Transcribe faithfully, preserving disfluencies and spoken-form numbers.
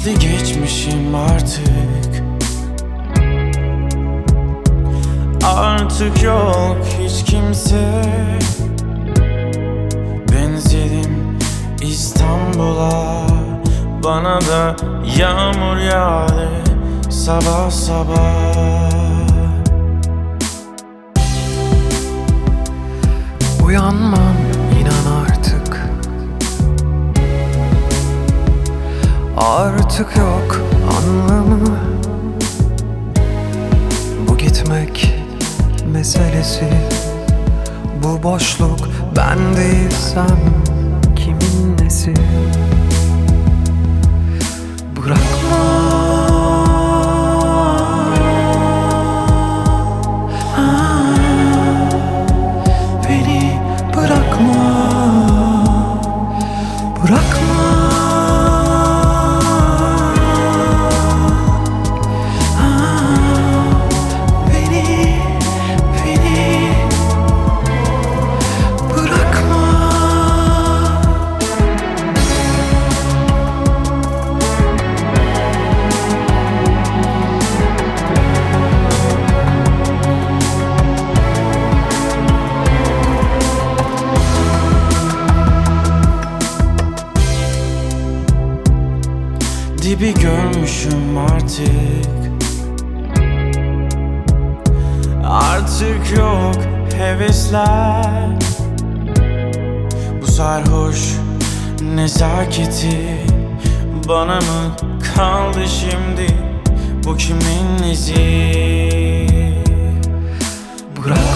Geçti geçmişim artık. Artık yok hiç kimse. Benzedim İstanbul'a, bana da yağmur yağdı sabah sabah. Uyanmam inan artık. Artık yok anlamı bu gitmek meselesi. Bu boşluk ben değilsem kimin nesi? Bırakma, ah, beni bırakma, bırakma, ah, beni, beni bırakma. Dibi görmüşüm artık. Artık yok hevesler. Bu sarhoş nezaketi bana mı kaldı şimdi? Bu kimin izi? Bırak.